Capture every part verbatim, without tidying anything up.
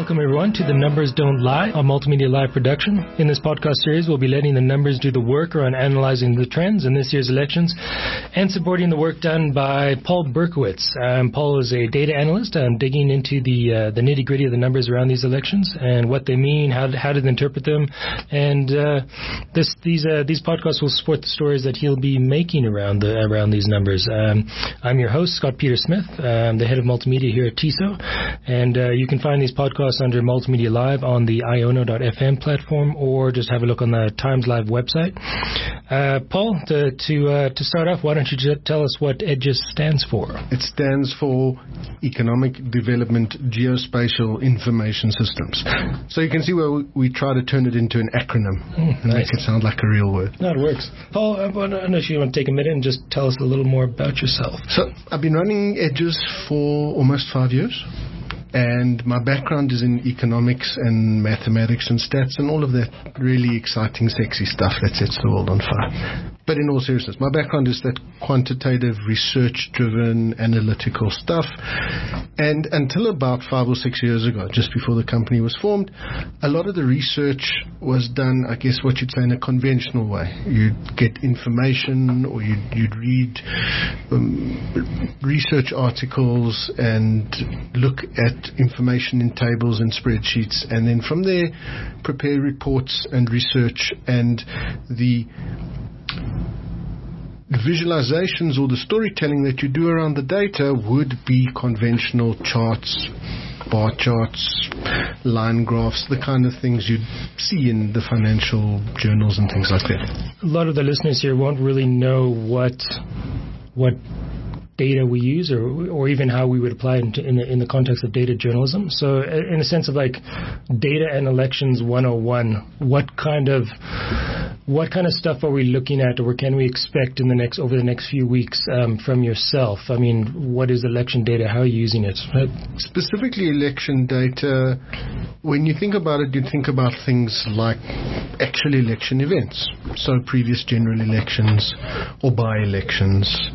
Welcome, everyone, to The Numbers Don't Lie, a multimedia live production. In this podcast series, we'll be letting the numbers do the work around analyzing the trends in this year's elections and supporting the work done by Paul Berkowitz. Um, Paul is a data analyst um, digging into the uh, the nitty-gritty of the numbers around these elections and what they mean, how, how to interpret them. And uh, this, these uh, these podcasts will support the stories that he'll be making around the around these numbers. Um, I'm your host, Scott Peter Smith. I'm the head of multimedia here at T I S O. And uh, you can find these podcasts under Multimedia Live on the iono dot f m platform, or just have a look on the Times Live website. Uh, Paul, to to, uh, to start off, why don't you just tell us what E D G E S stands for? It stands for Economic Development Geospatial Information Systems. So you can see where we, we try to turn it into an acronym mm, and nice. Make it sound like a real word. No, it works. Paul, I don't know if you want to take a minute and just tell us a little more about yourself. So I've been running E D G E S for almost five years. And my background is in economics and mathematics and stats and all of that really exciting, sexy stuff that sets the world on fire. But in all seriousness, my background is that quantitative, research-driven, analytical stuff. And until about five or six years ago, just before the company was formed, a lot of the research was done, I guess, what you'd say in a conventional way. You'd get information, or you'd, you'd read um, research articles and look at information in tables and spreadsheets, and then from there prepare reports and research, and the visualizations or the storytelling that you do around the data would be conventional charts, bar charts, line graphs, the kind of things you'd see in the financial journals and things like that. A lot of the listeners here won't really know what what data we use, or or even how we would apply it in, in, the, in the context of data journalism. So in a sense of like data and elections one oh one, what kind of what kind of stuff are we looking at, or can we expect in the next over the next few weeks um, from yourself? I mean, what is election data? How are you using it? Specifically election data, when you think about it, you think about things like actual election events. So previous general elections or by-elections.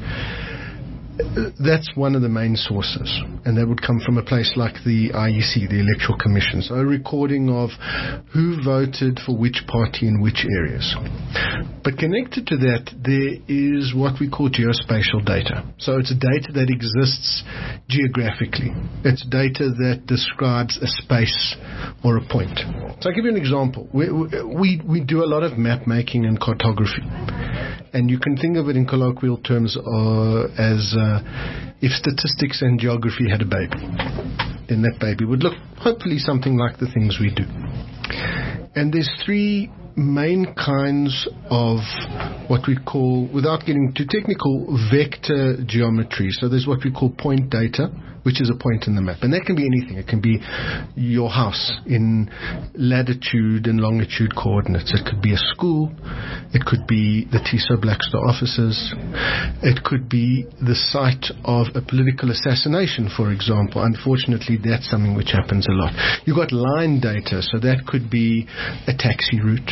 That's one of the main sources, and that would come from a place like the I E C, the Electoral Commission. So a recording of who voted for which party in which areas. But connected to that, there is what we call geospatial data. So it's data that exists geographically. It's data that describes a space or a point. So I'll give you an example. We, we, we do a lot of map making and cartography. And you can think of it in colloquial terms uh, as uh, if statistics and geography had a baby, then that baby would look hopefully something like the things we do. And there's three main kinds of what we call, without getting too technical, vector geometry. So there's what we call point data, which is a point in the map. And that can be anything. It can be your house in latitude and longitude coordinates. It could be a school. It could be the T I S O Black Star offices. It could be the site of a political assassination, for example. Unfortunately, that's something which happens a lot. You've got line data, so that could be a taxi route,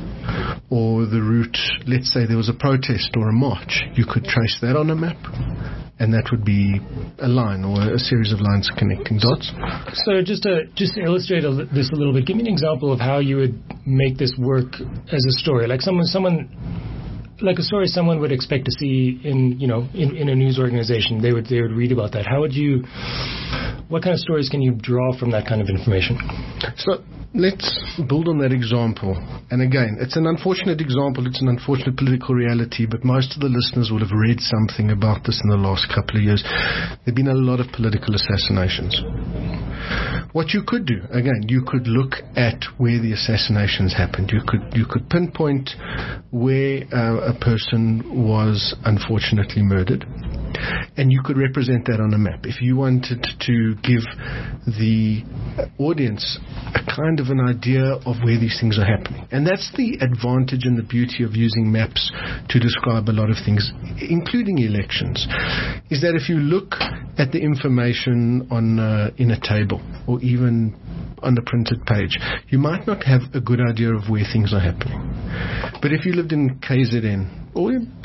or the route, let's say there was a protest or a march. You could trace that on a map, and that would be a line or a series of lines connecting dots. So just to just to illustrate a, this a little bit, give me an example of how you would make this work as a story. Like someone, someone, like a story someone would expect to see in, you know, in, in a news organization. They would they would read about that. How would you? What kind of stories can you draw from that kind of information? So let's build on that example. And again, it's an unfortunate example. It's an unfortunate political reality, but most of the listeners would have read something about this in the last couple of years. There have been a lot of political assassinations. What you could do, again, you could look at where the assassinations happened. You could you could pinpoint where uh, a person was unfortunately murdered, and you could represent that on a map. If you wanted to give the audience a kind of an idea of where these things are happening. And that's the advantage and the beauty of using maps to describe a lot of things, including elections, is that if you look at the information on uh, in a table or even on the printed page, you might not have a good idea of where things are happening. But if you lived in K Z N or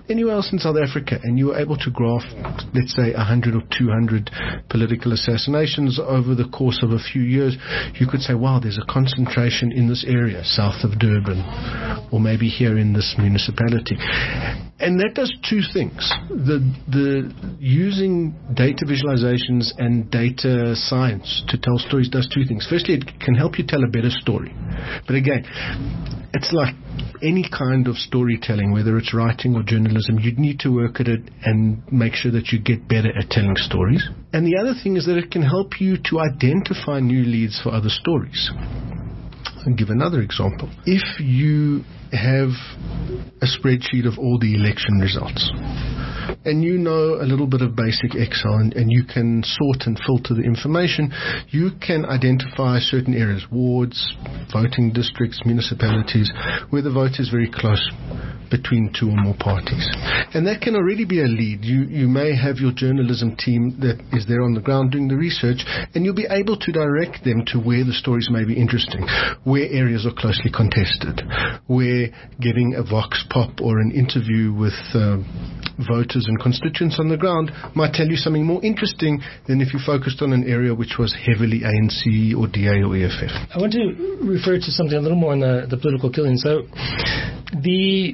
anywhere else in South Africa, and you were able to graph, let's say, one hundred or two hundred political assassinations over the course of a few years, you could say, wow, there's a concentration in this area, south of Durban, or maybe here in this municipality. And that does two things. The the using data visualizations and data science to tell stories does two things. Firstly, it can help you tell a better story. But again, it's like any kind of storytelling, whether it's writing or journalism, you need to work at it and make sure that you get better at telling stories. And the other thing is that it can help you to identify new leads for other stories. I'll give another example. If you have a spreadsheet of all the election results, and you know a little bit of basic Excel, and, and you can sort and filter the information, you can identify certain areas, wards, voting districts, municipalities, where the vote is very close between two or more parties. And that can already be a lead. You, you may have your journalism team that is there on the ground doing the research, and you'll be able to direct them to where the stories may be interesting, where areas are closely contested, where getting a vox pop or an interview with uh, voters and constituents on the ground might tell you something more interesting than if you focused on an area which was heavily A N C or D A or E F F. I want to refer to something a little more on the, the political killing. So the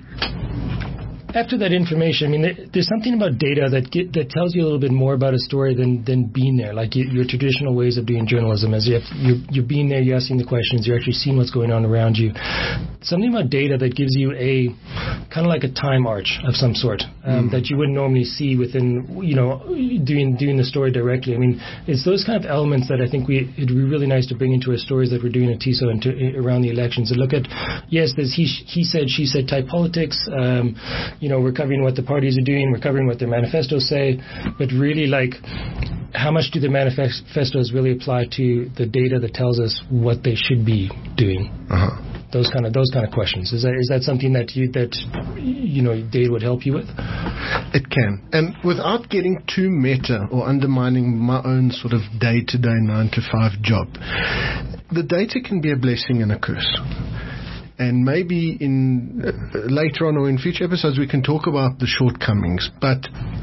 after that information, I mean, there's something about data that get, that tells you a little bit more about a story than, than being there, like you, your traditional ways of doing journalism. As you have, you're, you're being there, you're asking the questions, you're actually seeing what's going on around you. Something about data that gives you a kind of like a time arch of some sort um, mm. that you wouldn't normally see within, you know, doing doing the story directly. I mean, it's those kind of elements that I think we it'd be really nice to bring into our stories that we're doing at T I S O and to, around the elections, and look at, yes, there's he he said, she said type politics. Um, You know, we're covering what the parties are doing, we're covering what their manifestos say, but really, like, how much do the manifestos really apply to the data that tells us what they should be doing? Uh-huh. Those kind of those kind of questions. Is that is that something that you that you know data would help you with? It can, and without getting too meta or undermining my own sort of day-to-day nine to five job, the data can be a blessing and a curse. And maybe in uh, later on or in future episodes we can talk about the shortcomings. But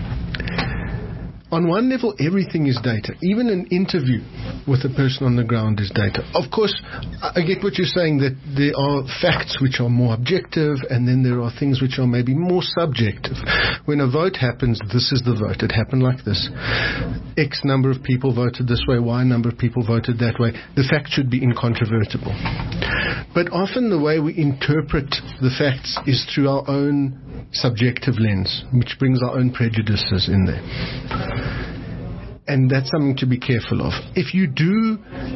on one level, everything is data. Even an interview with a person on the ground is data. Of course, I get what you're saying, that there are facts which are more objective, and then there are things which are maybe more subjective. When a vote happens, this is the vote. It happened like this. X number of people voted this way, Y number of people voted that way. The fact should be incontrovertible. But often the way we interpret the facts is through our own subjective lens, which brings our own prejudices in there. And that's something to be careful of. If you do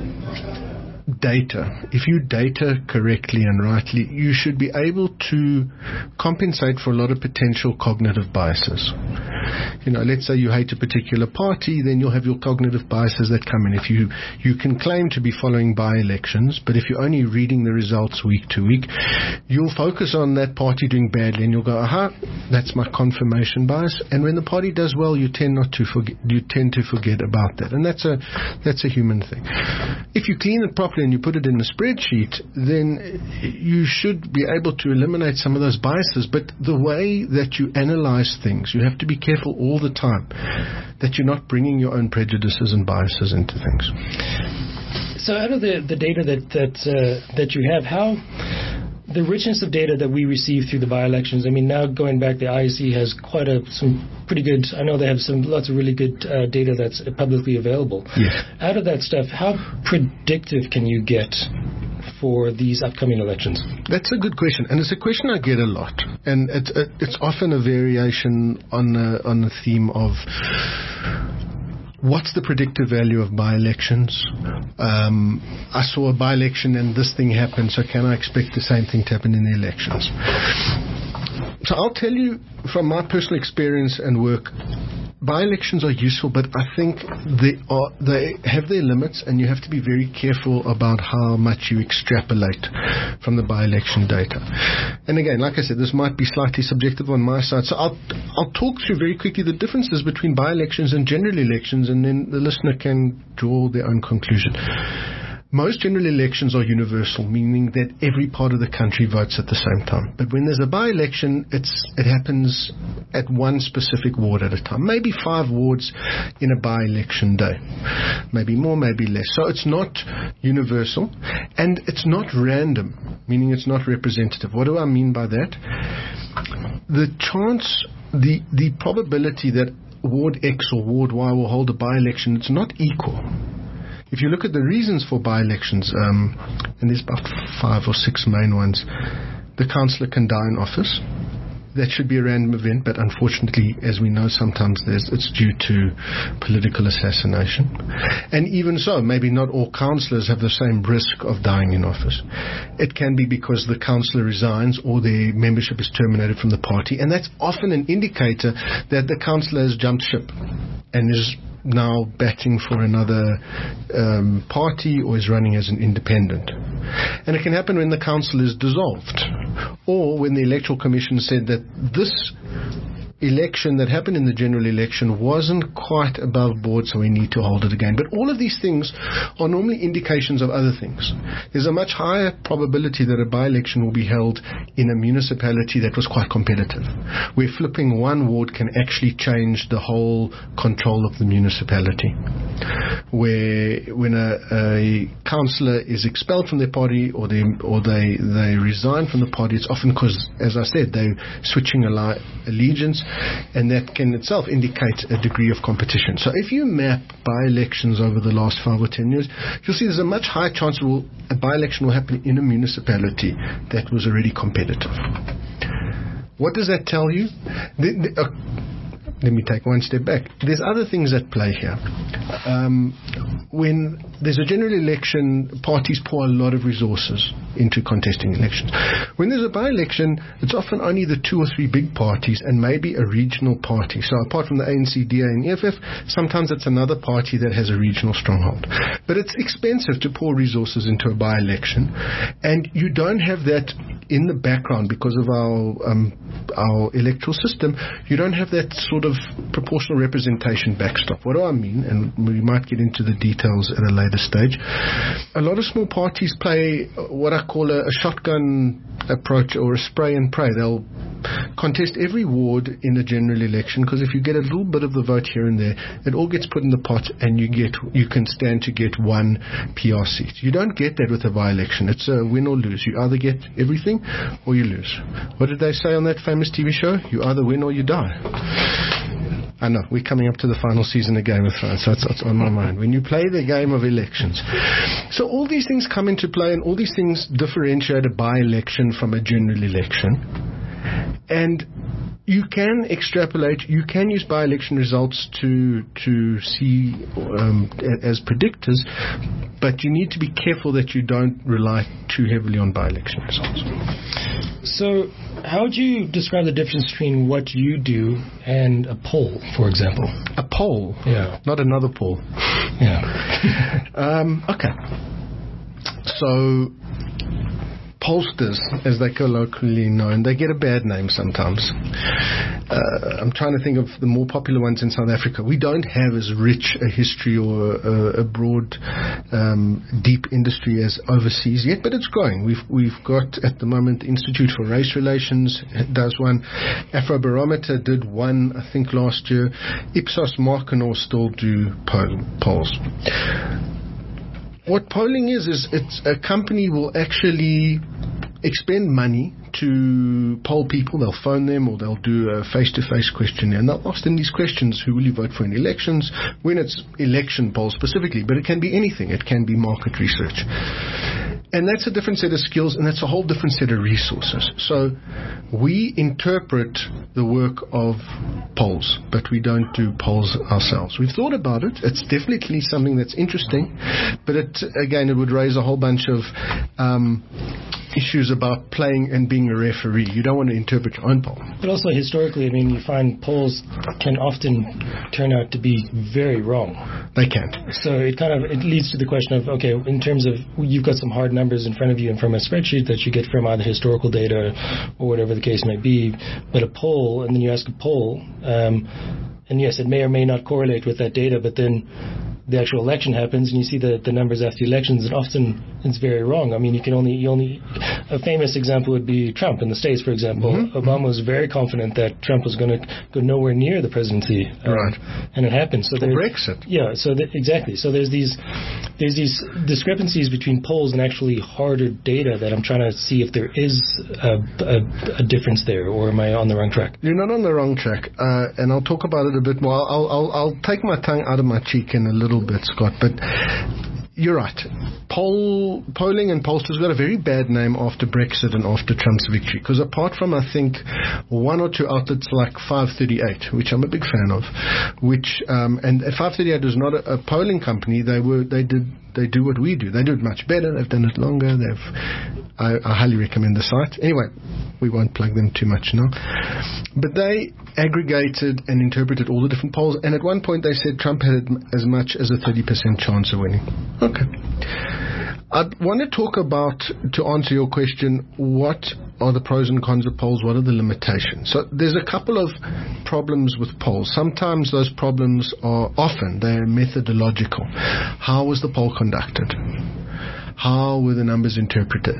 data, if you data correctly and rightly, you should be able to compensate for a lot of potential cognitive biases. You know, let's say you hate a particular party, then you'll have your cognitive biases that come in. If you, you can claim to be following by-elections, but if you're only reading the results week to week, you'll focus on that party doing badly, and you'll go, aha, that's my confirmation bias. And when the party does well, you tend not to forget, you tend to forget about that. And that's a, that's a human thing. If you clean it properly and you put it in a spreadsheet, then you should be able to eliminate some of those biases. But the way that you analyze things, you have to be careful all the time that you're not bringing your own prejudices and biases into things. So out of the, the data that that uh, that you have, how the richness of data that we receive through the by-elections, I mean, now going back, the I E C has quite a, some pretty good, I know they have some lots of really good uh, data that's publicly available. Yes. Out of that stuff, how predictive can you get for these upcoming elections? That's a good question, and it's a question I get a lot, and it's it's often a variation on a, on the theme of what's the predictive value of by-elections? Um, I saw a by-election and this thing happened, so can I expect the same thing to happen in the elections? So I'll tell you from my personal experience and work, by-elections are useful, but I think they are they have their limits, and you have to be very careful about how much you extrapolate from the by-election data. And again, like I said, this might be slightly subjective on my side, so I'll I'll talk through very quickly the differences between by-elections and general elections, and then the listener can draw their own conclusion. most general elections are universal, meaning that every part of the country votes at the same time. But when there's a by-election, it's it happens at one specific ward at a time. Maybe five wards in a by-election day. Maybe more, maybe less. So it's not universal, and it's not random, meaning it's not representative. What do I mean by that? The chance, the, the probability that Ward X or Ward Y will hold a by-election, it's not equal. If you look at the reasons for by-elections, um, and there's about five or six main ones, the councillor can die in office. That should be a random event, but unfortunately, as we know, sometimes there's, it's due to political assassination. And even so, maybe not all councillors have the same risk of dying in office. It can be because the councillor resigns or their membership is terminated from the party, and that's often an indicator that the councillor has jumped ship and is now batting for another um, party or is running as an independent. And it can happen when the council is dissolved, or when the Electoral Commission said that this election that happened in the general election wasn't quite above board, so we need to hold it again. But all of these things are normally indications of other things. There's a much higher probability that a by-election will be held in a municipality that was quite competitive, where flipping one ward can actually change the whole control of the municipality. Where when a, a councillor is expelled from their party, or they or they they resign from the party, it's often because, as I said, they're switching alli- allegiance, and that can itself indicate a degree of competition. So if you map by-elections over the last five or ten years, you'll see there's a much higher chance that will, a by-election will happen in a municipality that was already competitive. What does that tell you? The, the, uh, let me take one step back. There's other things at play here. Um, when there's a general election, parties pour a lot of resources into contesting elections. When there's a by-election, it's often only the two or three big parties and maybe a regional party. So apart from the A N C, D A and E F F, sometimes it's another party that has a regional stronghold. But it's expensive to pour resources into a by-election, and you don't have that in the background because of our um, our electoral system. You don't have that sort of proportional representation backstop. What do I mean? And we might get into the details at a later stage. A lot of small parties play what I call a, a shotgun approach, or a spray and pray. They'll contest every ward in a general election, because if you get a little bit of the vote here and there, it all gets put in the pot, and you get you can stand to get one P R seat. You don't get that with a by-election. It's a win or lose. You either get everything or you lose. What did they say on that famous T V show? You either win or you die. I know, we're coming up to the final season of Game of Thrones, so it's, it's on my mind. When you play the game of elections. So all these things come into play, and all these things differentiate a by-election from a general election. And you can extrapolate, you can use by-election results to to see um, as predictors, but you need to be careful that you don't rely too heavily on by-election results. So how would you describe the difference between what you do and a poll, for example? A poll? Yeah. Not another poll. Yeah. um, okay. So pollsters, as they colloquially known, they get a bad name sometimes. Uh, I'm trying to think of the more popular ones in South Africa. We don't have as rich a history or a, a broad, um, deep industry as overseas yet, but it's growing. We've we've got at the moment the Institute for Race Relations does one. Afrobarometer did one, I think, last year. Ipsos Markenor still do poll, polls. What polling is, is it's a company will actually expend money to poll people. They'll phone them, or they'll do a face-to-face questionnaire, and they'll ask them these questions: who will you vote for in elections? When it's election polls specifically, but it can be anything. It can be market research. And that's a different set of skills, and that's a whole different set of resources. So we interpret the work of polls, but we don't do polls ourselves. We've thought about it. It's definitely something that's interesting, but it, again, it would raise a whole bunch of um, issues about playing and being a referee. You don't want to interpret your own poll. But also historically, I mean, you find polls can often turn out to be very wrong. They can. So it kind of it leads to the question of, okay, in terms of you've got some hard numbers in front of you and from a spreadsheet that you get from either historical data or whatever the case may be, but a poll, and then you ask a poll, um, and yes, it may or may not correlate with that data, but then the actual election happens and you see the, the numbers after the elections, and often it's very wrong. I mean, you can only, you only, a famous example would be Trump in the States, for example. Mm-hmm. Obama was very confident that Trump was going to go nowhere near the presidency. Um, right. And it happened. So For Brexit. Yeah, so th- exactly. So there's these, there's these discrepancies between polls and actually harder data that I'm trying to see if there is a, a, a difference there, or am I on the wrong track? You're not on the wrong track, uh, and I'll talk about it a bit more. I'll, I'll, I'll take my tongue out of my cheek in a little bit, Scott, but you're right. Poll, polling and pollsters got a very bad name after Brexit and after Trump's victory, because apart from, I think, one or two outlets like five thirty-eight, which I'm a big fan of, which um, and five thirty-eight was not a, a polling company. They were they did they do what we do. They do it much better. They've done it longer. They've I, I highly recommend the site. Anyway, we won't plug them too much now. But they aggregated and interpreted all the different polls, and at one point they said Trump had as much as a thirty percent chance of winning. Okay. I want to talk about, to answer your question, what are the pros and cons of polls? What are the limitations? So there's a couple of problems with polls. Sometimes those problems are often, they're methodological. How was the poll conducted? How were the numbers interpreted?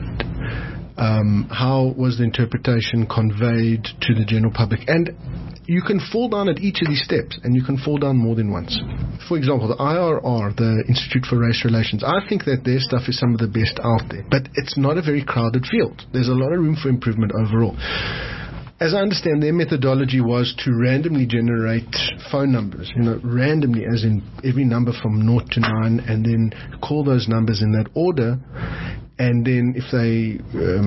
Um, how was the interpretation conveyed to the general public? And you can fall down at each of these steps, and you can fall down more than once. For example, the I R R, the Institute for Race Relations, I think that their stuff is some of the best out there, but it's not a very crowded field. There's a lot of room for improvement overall. As I understand, their methodology was to randomly generate phone numbers, you know, randomly, as in every number from zero to nine, and then call those numbers in that order. And then if they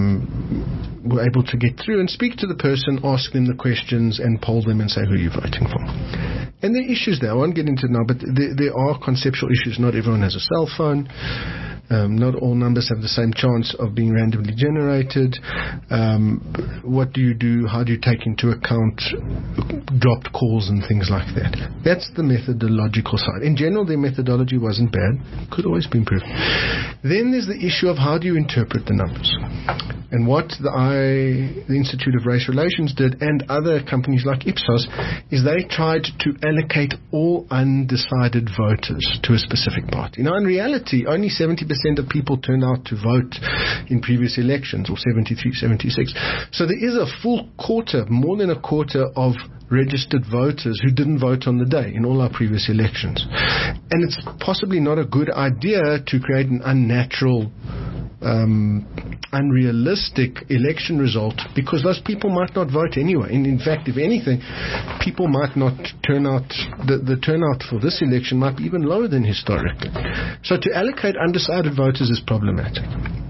um, were able to get through and speak to the person, ask them the questions and poll them and say who you're voting for. And there are issues there. I won't get into it now, but there, there are conceptual issues. Not everyone has a cell phone. Um, not all numbers have the same chance of being randomly generated. Um, what do you do? How do you take into account dropped calls and things like that? That's the methodological side. In general, their methodology wasn't bad. Could always be improved. Then there's the issue of how do you interpret the numbers? And what the, I, the Institute of Race Relations did, and other companies like Ipsos, is they tried to allocate all undecided voters to a specific party. Now, in reality, only seventy percent of people turned out to vote in previous elections, or seventy-three, seventy-six. So there is a full quarter, more than a quarter of registered voters who didn't vote on the day in all our previous elections. And it's possibly not a good idea to create an unnatural, um, unrealistic election result, because those people might not vote anyway. And in fact, if anything, people might not turn out, the, the turnout for this election might be even lower than historically. So to allocate undecided voters is problematic.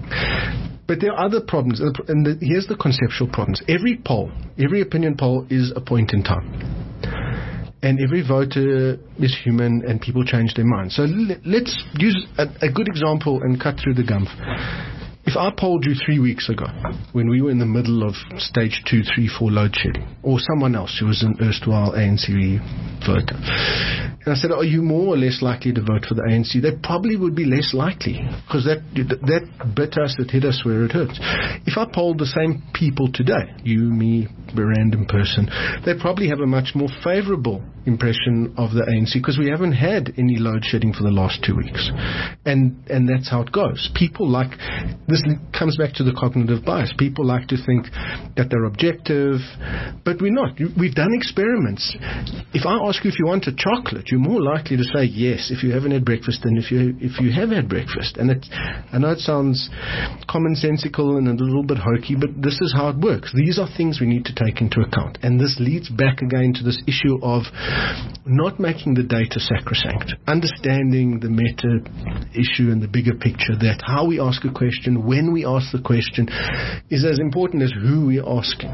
But there are other problems, and the, here's the conceptual problems. Every poll, every opinion poll is a point in time. And every voter is human, and people change their minds. So l- let's use a, a good example and cut through the gum. If I polled you three weeks ago, when we were in the middle of stage two, three, four load shedding, or someone else who was an erstwhile A N C voter, and I said, are you more or less likely to vote for the A N C? They probably would be less likely, because that that bit us, that hit us where it hurts. If I polled the same people today, you, me, a random person, they probably have a much more favorable impression of the A N C, because we haven't had any load shedding for the last two weeks. And and that's how it goes. People like, this comes back to the cognitive bias. People like to think that they're objective, but we're not. We've done experiments. If I ask you if you want a chocolate, you're more likely to say yes if you haven't had breakfast than if you if you have had breakfast. And it, I know it sounds commonsensical and a little bit hokey, but this is how it works. These are things we need to take into account. And this leads back again to this issue of not making the data sacrosanct, understanding the meta issue and the bigger picture, that how we ask a question, when we ask the question, is as important as who we're asking.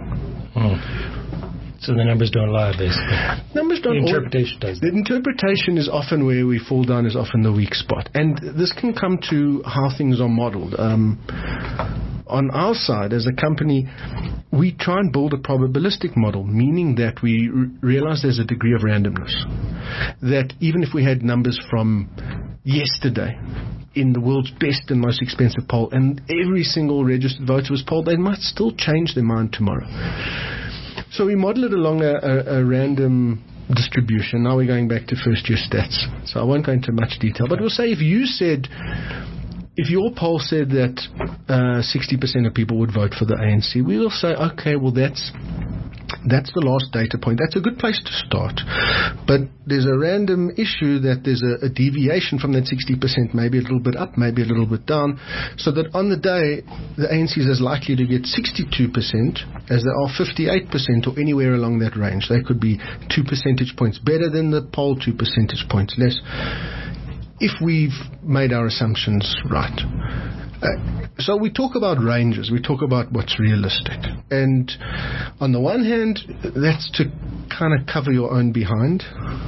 Hmm. So the numbers don't lie, basically. Numbers don't. The interpretation does. The interpretation is often where we fall down, is often the weak spot. And this can come to how things are modeled. Um, on our side, as a company, we try and build a probabilistic model, meaning that we r- realize there's a degree of randomness. That even if we had numbers from yesterday in the world's best and most expensive poll, and every single registered voter was polled, they might still change their mind tomorrow. So we model it along a, a, a random distribution. Now we're going back to first year stats. So I won't go into much detail, but we'll say if you said, if your poll said that uh, sixty percent of people would vote for the A N C, we will say, okay, well, that's That's the last data point. That's a good place to start. But there's a random issue that there's a, a deviation from that sixty percent, maybe a little bit up, maybe a little bit down, so that on the day, the A N C is as likely to get sixty-two percent as they are fifty-eight percent or anywhere along that range. They could be two percentage points better than the poll, two percentage points less, if we've made our assumptions right. Uh, so we talk about ranges, we talk about what's realistic. And on the one hand, that's to kind of cover your own behind.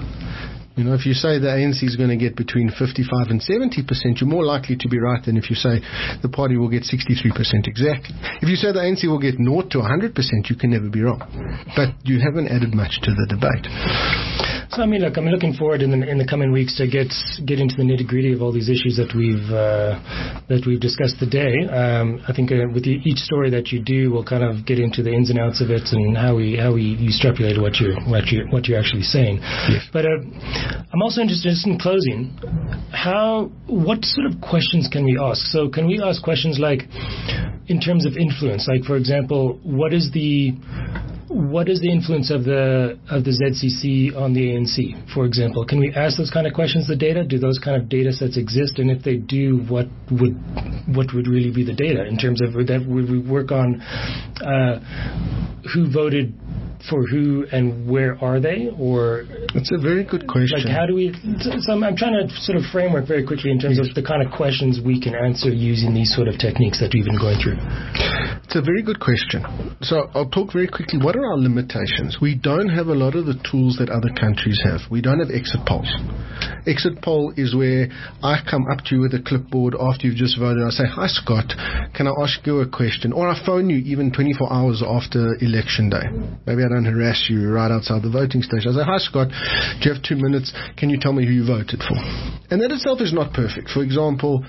You know, if you say the A N C is going to get between fifty-five and seventy percent, you're more likely to be right than if you say the party will get sixty-three percent exactly. If you say the A N C will get zero to one hundred percent, you can never be wrong. But you haven't added much to the debate. So I mean, look, I'm looking forward in the in the coming weeks to get get into the nitty gritty of all these issues that we've uh, that we've discussed today. Um, I think uh, with the, each story that you do, we'll kind of get into the ins and outs of it and how we how we you extrapolate what you're what you what you're actually saying. Yes. But uh, I'm also interested in closing. How what sort of questions can we ask? So can we ask questions like, in terms of influence, like for example, what is the What is the influence of the of the Z C C on the A N C, for example? Can we ask those kind of questions, the data? Do those kind of data sets exist? And if they do, what would what would really be the data in terms of that? Would we work on uh, who voted for who and where are they? Or it's a very good question. Like how do we? So I'm, I'm trying to sort of framework very quickly in terms yes. of the kind of questions we can answer using these sort of techniques that we've been going through. It's a very good question. So I'll talk very quickly. What are our limitations? We don't have a lot of the tools that other countries have. We don't have exit polls. Exit poll is where I come up to you with a clipboard after you've just voted. I say, "Hi Scott, can I ask you a question?" Or I phone you even twenty-four hours after election day. Maybe I don't harass you right outside the voting station. I say, "Hi Scott, do you have two minutes? Can you tell me who you voted for?" And that itself is not perfect. For example,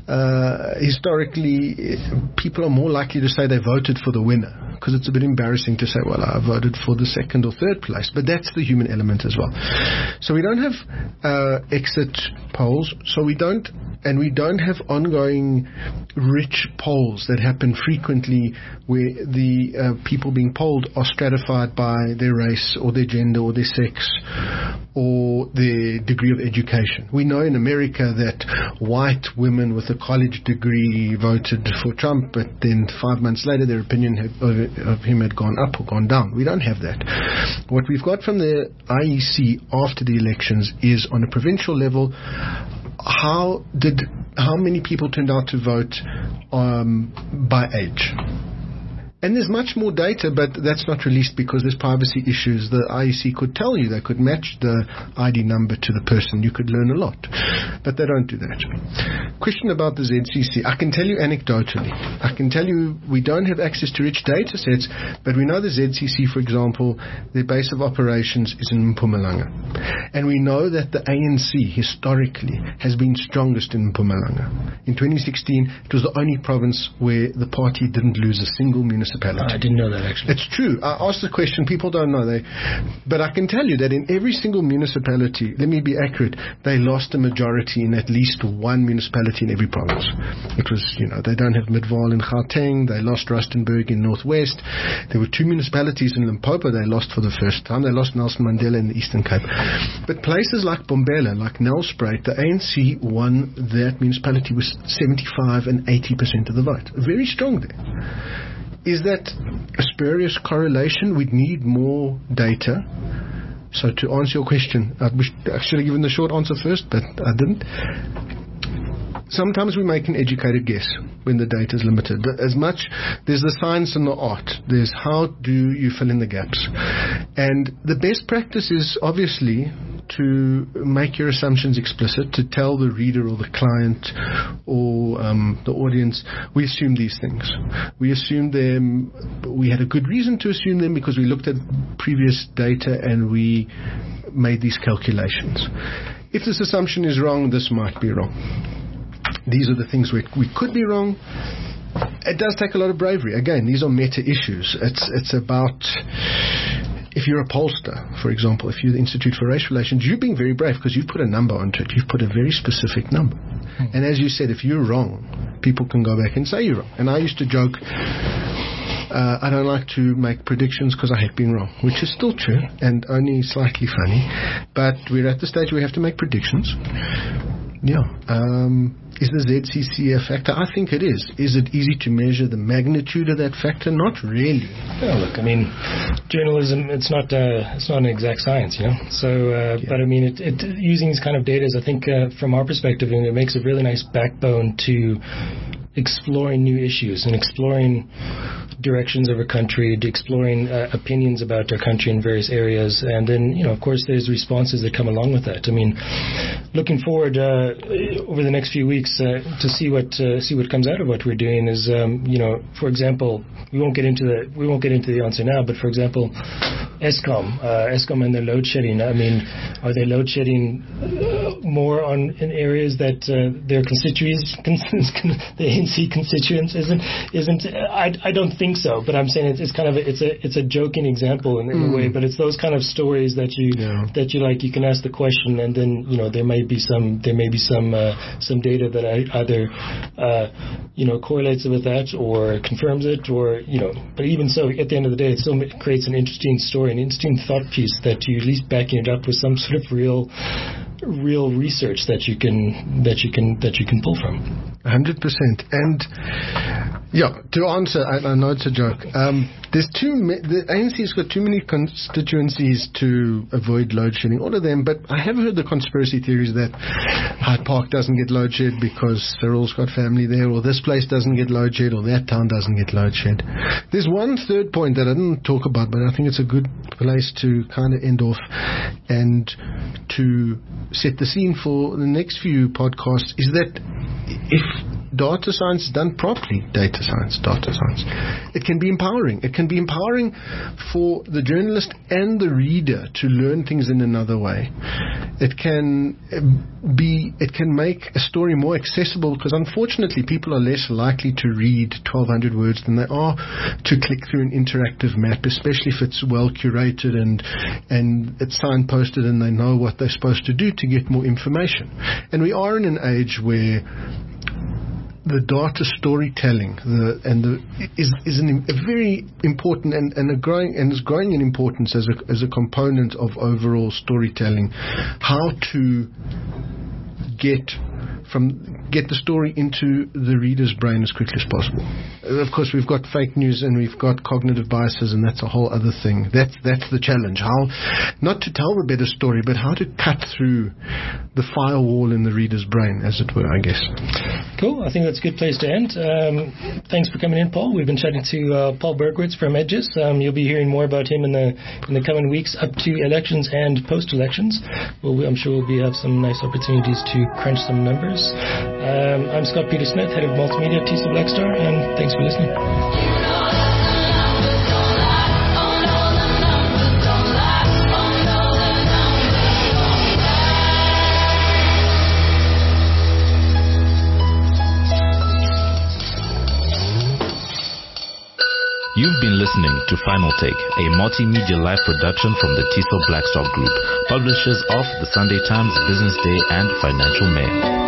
uh, historically, people are more likely to say they voted for the winner, because it's a bit embarrassing to say, well, I voted for the second or third place. But that's the human element as well. So we don't have uh, exit polls, so we don't, and we don't have ongoing rich polls that happen frequently where the uh, people being polled are stratified by their race or their gender or their sex or their degree of education. We know in America that white women with a college degree voted for Trump, but then five months later their opinion had, of, of him had gone up or gone down. We don't have that. What we've got from the I E C after the elections is, on a provincial level, how did how many people turned out to vote um, by age. And there's much more data, but that's not released because there's privacy issues. The I E C could tell you, they could match the I D number to the person. You could learn a lot. But they don't do that. Question about the Z C C. I can tell you anecdotally. I can tell you we don't have access to rich data sets, but we know the Z C C, for example, their base of operations is in Mpumalanga. And we know that the A N C historically has been strongest in Mpumalanga. In twenty sixteen, it was the only province where the party didn't lose a single municipality. Oh, I didn't know that, actually. It's true. I asked the question. People don't know. They, but I can tell you that in every single municipality, let me be accurate, they lost a majority in at least one municipality in every province. It was, you know, they don't have Midvaal in Gauteng. They lost Rustenburg in Northwest. There were two municipalities in Limpopo they lost for the first time. They lost Nelson Mandela in the Eastern Cape. But places like Bombela, like Nelspruit, the A N C won that municipality with seventy-five and eighty percent of the vote. Very strong there. Is that a spurious correlation? We'd need more data. So to answer your question, I should have given the short answer first, but I didn't. Sometimes we make an educated guess when the data is limited. But as much, there's the science and the art. There's how do you fill in the gaps. And the best practice is obviously to make your assumptions explicit, to tell the reader or the client or um, the audience, we assume these things. We assume them, we had a good reason to assume them because we looked at previous data and we made these calculations. If this assumption is wrong, this might be wrong. These are the things we, we could be wrong. It does take a lot of bravery. Again, these are meta issues. It's it's about if you're a pollster, for example, if you're the Institute for Race Relations, you're being very brave because you've put a number onto it. You've put a very specific number. Mm. And as you said, if you're wrong, people can go back and say you're wrong. And I used to joke, uh, I don't like to make predictions because I hate being wrong, which is still true and only slightly funny. But we're at the stage where we have to make predictions. Yeah. Um, is the Z C C a factor? I think it is. Is it easy to measure the magnitude of that factor? Not really. Yeah, look, I mean, journalism, it's not uh, it's not an exact science, you know. So, uh, yeah. But I mean, it, it, using these kind of data, I think uh, from our perspective, it makes a really nice backbone to exploring new issues and exploring directions of our country, to exploring uh, opinions about our country in various areas. And then, you know, of course, there's responses that come along with that. I mean, looking forward uh, over the next few weeks uh, to see what uh, see what comes out of what we're doing is, um, you know, for example, we won't get into the we won't get into the answer now, but for example, Eskom, uh, Eskom and their load shedding. I mean, are they load shedding uh, more on in areas that uh, their constituents, the A N C constituents, isn't isn't? I, I don't think so, but I'm saying it's, it's kind of a, it's a it's a joking example in, in mm. a way, but it's those kind of stories that you yeah. that you like. You can ask the question, and then you know there may be some there may be some uh, some data that either uh, you know correlates with that or confirms it, or you know. But even so, at the end of the day, it still creates an interesting story, an interesting thought piece that you at least backing it up with some sort of real. real research that you can that you can that you can pull from. one hundred percent. And yeah, to answer, I, I know it's a joke. Um, there's too ma- the A N C's got too many constituencies to avoid load shedding. All of them, but I have heard the conspiracy theories that Hyde Park doesn't get load shed because Cyril's got family there, or this place doesn't get load shed, or that town doesn't get load shed. There's one third point that I didn't talk about, but I think it's a good place to kind of end off and to set the scene for the next few podcasts, is that if data science is done properly, data science, data science, it can be empowering. It can be empowering for the journalist and the reader to learn things in another way. It can be, it can make a story more accessible because unfortunately people are less likely to read twelve hundred words than they are to click through an interactive map, especially if it's well curated and and it's signposted and they know what they're supposed to do to get more information. And we are in an age where the data storytelling the, and the, is is an, a very important and, and a growing and is growing in importance as a as a component of overall storytelling. How to get from get the story into the reader's brain as quickly as possible. Of course, we've got fake news and we've got cognitive biases, and that's a whole other thing. That's that's the challenge. How not to tell the better story, but how to cut through the firewall in the reader's brain, as it were, I guess. Cool. I think that's a good place to end. Um, thanks for coming in, Paul. We've been chatting to uh, Paul Berkowitz from Edgis. Um, you'll be hearing more about him in the in the coming weeks, up to elections and post-elections. Well, we, I'm sure we'll be have some nice opportunities to crunch some numbers. Um, I'm Scott Peter Smith, head of multimedia at TESOL Blackstar, and thanks for listening. You've been listening to Final Take, a multimedia live production from the TESOL Blackstar Group, publishers of the Sunday Times, Business Day, and Financial Mail.